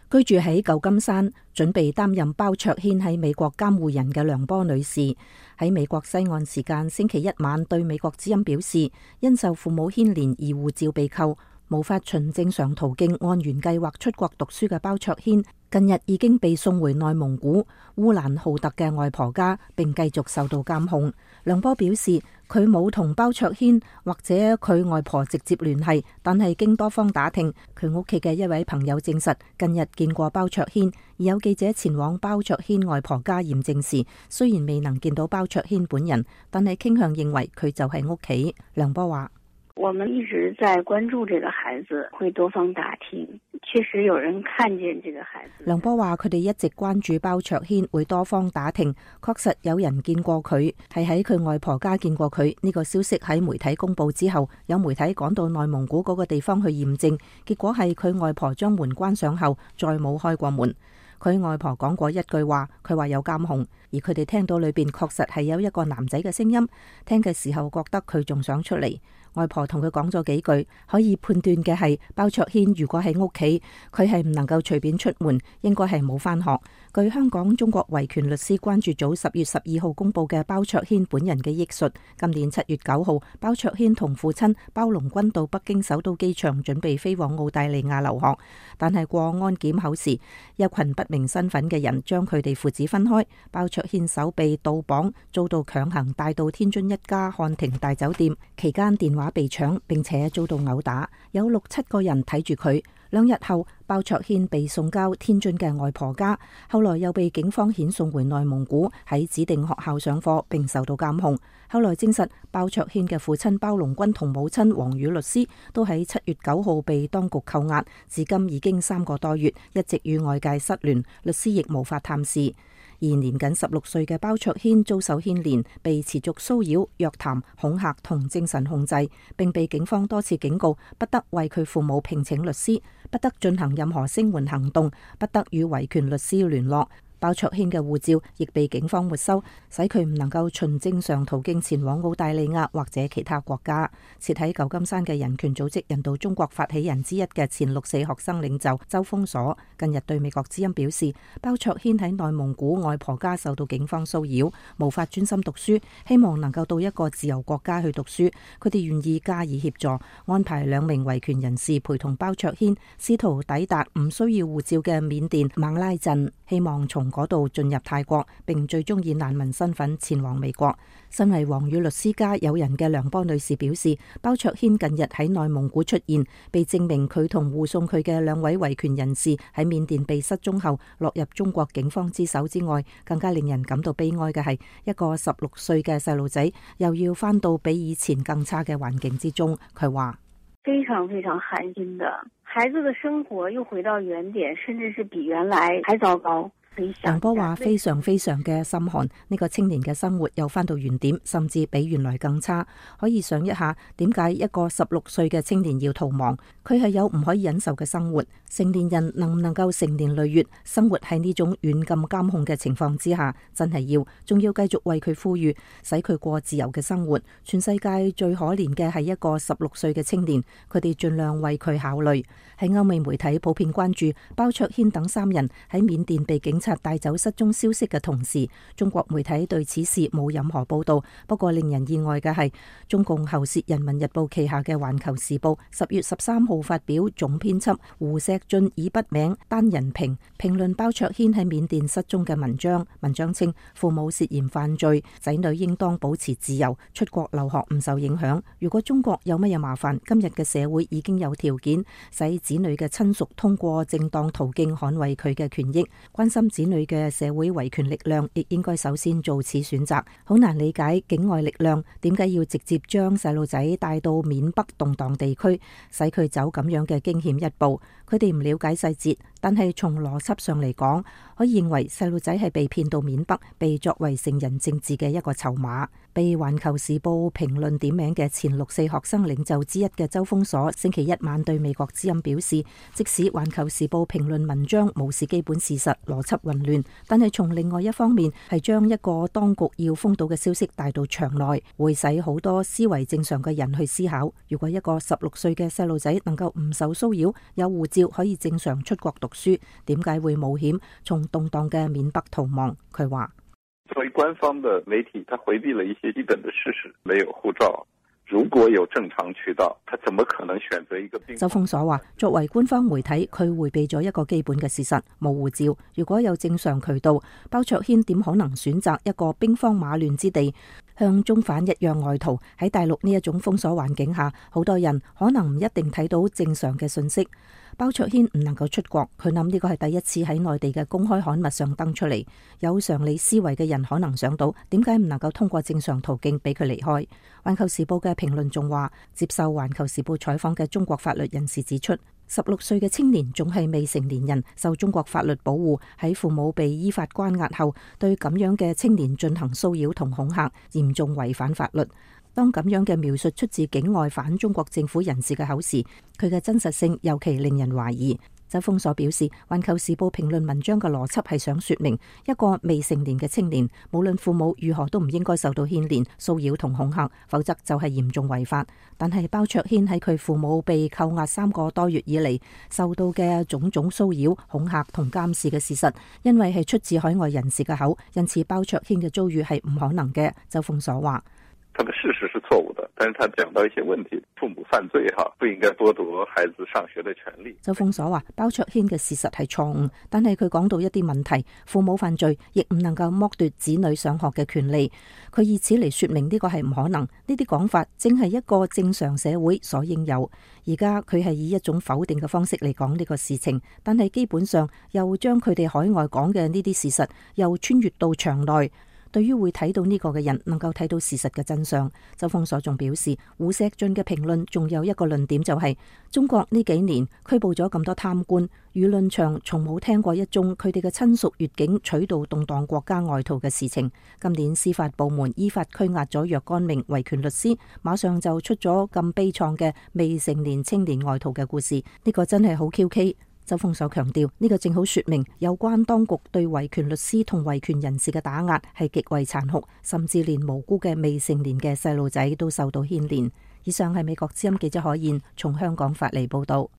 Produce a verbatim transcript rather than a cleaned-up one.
居住喺舊金山，準備擔任包卓軒喺美國監護人嘅梁波女士，喺美國西岸時間星期一晚對美國之音表示，因受父母牽連而護照被扣，無法循正常途徑按原計劃出國讀書嘅包卓軒，近日已經被送回內蒙古烏蘭浩特嘅外婆家，並繼續受到監控。梁波表示，佢冇同包卓軒或者佢外婆直接聯繫，但係經多方打聽，佢屋企嘅一位朋友證實近日見過包卓軒。而有記者前往包卓軒外婆家驗證時，雖然未能見到包卓軒本人，但係傾向認為佢就喺屋企。梁波話： 我們一直在關注這個孩子，會多方打聽，確實有人看見這個孩子。 梁波話佢哋一直關注包卓軒，會多方打聽，確實有人見過佢，係喺佢外婆家見過佢。呢個消息喺媒體公布之後，有媒體趕到內蒙古嗰個地方去驗證，結果係佢外婆將門關上後，再冇開過門。佢外婆講過一句話，佢話有監控，而佢哋聽到裏邊確實係有一個男仔嘅聲音，聽嘅時候覺得佢仲想出嚟。外婆同佢講咗幾句，可以判斷嘅係包卓軒如果喺屋企，佢係唔能夠隨便出門，應該係冇返學。據香港中國維權律師關注組十月十二號公布嘅包卓軒本人嘅憶述，今年七月九號，包卓軒同父親包龍軍到北京首都機場準備飛往澳大利亞留學，但係過安檢口時，一群不明身份嘅人將佢哋父子分開，包卓軒手被倒綁，遭到強行帶到天津一家漢庭大酒店，期間電話被搶，並且遭到毆打，有六七個人睇住佢。兩日後，包卓軒被送交天津嘅外婆家，後來又被警方遣送回內蒙古，喺指定學校上課，並受到監控。後來證實，包卓軒嘅父親包龍軍同母親王宇律師都喺七月九號被當局扣押，至今已經三個多月，一直與外界失聯，律師亦無法探視。而年僅十六歲嘅包卓軒遭受牽連，被持續騷擾、約談、恐嚇同精神控制，並被警方多次警告，不得為佢父母聘請律師，不得進行任何聲援行動，不得與維權律師聯絡。包卓軒嘅護照亦被警方沒收，使佢唔能夠循正常途徑前往澳大利亞或者其他國家。設喺舊金山嘅人權組織人道中國發起人之一嘅前六四學生領袖周鋒鎖，近日對美國之音表示，包卓軒喺內蒙古外婆家受到警方騷擾，無法專心讀書，希望能夠到一個自由國家去讀書。佢哋願意加以協助，安排兩名維權人士陪同包卓軒，試圖抵達唔需要護照嘅緬甸孟拉鎮，希望從嗰度進入泰國，並最終以難民身份前往美國。身為王宇律師家友人嘅梁波女士表示，包卓軒近日喺內蒙古出現，被證明佢同護送佢嘅兩位維權人士喺緬甸被失蹤後落入中國警方之手之外，更加令人感到悲哀嘅係，一個十六歲嘅細路仔又要返到比以前更差嘅環境之中。佢話： 非常非常寒心的，孩子的生活又回到原點，甚至是比原來還糟糕。 梁波話非常非常嘅心寒，呢個青年嘅生活又返到原點，甚至比原來更差。可以想一下，點解一個十六歲嘅青年要逃亡？佢係有唔可以忍受嘅生活。成年人能唔能夠成年累月生活喺呢種軟禁監控嘅情況之下，真係要，仲要繼續為佢呼籲，使佢過自由嘅生活。全世界最可憐嘅係一個十六歲嘅青年，佢哋盡量為佢考慮。喺歐美媒體普遍關注包卓軒等三人喺緬甸被警察帶走失蹤消息嘅同時，中國媒體對此事冇任何報道。不過令人意外嘅係，中共喉舌人民日報旗下嘅環球時報十月十三號發表總編輯胡錫進以筆名單人評評論包卓軒喺緬甸失蹤嘅文章。文章稱，父母涉嫌犯罪，仔女應當保持自由，出國留學唔受影響。如果中國有乜嘢麻煩，今日嘅社會已經有條件使子女嘅親屬通過正當途徑捍衛佢嘅權益。關心子女嘅社會維權力量亦應該首先做此選擇。好難理解境外力量點解要直接將細路仔帶到緬北動盪地區，使佢走咁樣嘅驚險一步。佢哋唔了解細節，但係從邏輯上嚟講，可以認為細路仔係被騙到緬北，被作為成人政治嘅一個籌碼。被環球時報評論點名嘅前六四學生領袖之一嘅周鋒鎖，星期一晚對美國之音表示，即使環球時報評論文章無視基本事實，邏輯混亂，但係從另外一方面係將一個當局要封堵嘅消息帶到場內，會使好多思維正常嘅人去思考，如果一個十六歲嘅細路仔能夠唔受騷擾，有護照可以正常出國讀讀書，點解會冒險從動盪嘅緬北逃亡？佢話： 作為官方的媒體，他回避了一些基本的事實，沒有護照。如果有正常渠道，他怎麼可能選擇一個？ 周鋒所話：作為官方媒體，佢迴避咗一個基本嘅事實，冇護照。如果有正常渠道，包卓軒點可能選擇一個兵荒馬亂之地，向中反一樣外逃？喺大陸呢一種封鎖環境下，好多人可能唔一定睇到正常嘅信息。包卓軒唔能夠出國，佢諗呢個係第一次喺內地嘅公開刊物上登出嚟。有常理思維嘅人可能想到，點解唔能夠通過正常途徑俾佢離開？環球時報嘅評論仲話，接受環球時報採訪嘅中國法律人士指出，十六歲嘅青年仲係未成年人，受中國法律保護，喺父母被依法關押後，對咁樣嘅青年進行騷擾同恐嚇，嚴重違反法律。當咁樣嘅描述出自境外反中國政府人士嘅口時，佢嘅真實性尤其令人懷疑。周鋒所表示，環球時報評論文章嘅邏輯係想說明，一個未成年嘅青年，無論父母如何都唔應該受到牽連、騷擾同恐嚇，否則就係嚴重違法。但係包卓軒喺佢父母被扣押三個多月以嚟受到嘅種種騷擾、恐嚇同監視嘅事實，因為係出自海外人士嘅口，因此包卓軒嘅遭遇係唔可能嘅。周鋒所話。 他的事實是錯誤的，但是他講到一些問題，父母犯罪哈，不應該剝奪孩子上學的權利。 周鋒所話，包卓軒嘅事實係錯誤，但係佢講到一啲問題，父母犯罪亦唔能夠剝奪子女上學嘅權利。佢以此嚟說明呢個係唔可能，呢啲講法正係一個正常社會所應有。而家佢係以一種否定嘅方式嚟講呢個事情，但係基本上又將佢哋海外講嘅呢啲事實又穿越到場內。對於會睇到呢個嘅人，能夠睇到事實嘅真相。周鋒所仲表示，胡錫進嘅評論仲有一個論點就係、是，中國呢幾年拘捕咗咁多貪官，輿論場從冇聽過一宗佢哋嘅親屬越境取道動盪國家外逃嘅事情。今年司法部門依法拘押咗若干名維權律師，馬上就出咗咁悲愴嘅未成年青年外逃嘅故事，呢、這個真係好蹊蹺。周鋒所強調，呢個正好說明有關當局對維權律師同維權人士嘅打壓係極為殘酷，甚至連無辜嘅未成年嘅細路仔都受到牽連。以上係美國之音記者可燕從香港發嚟報道。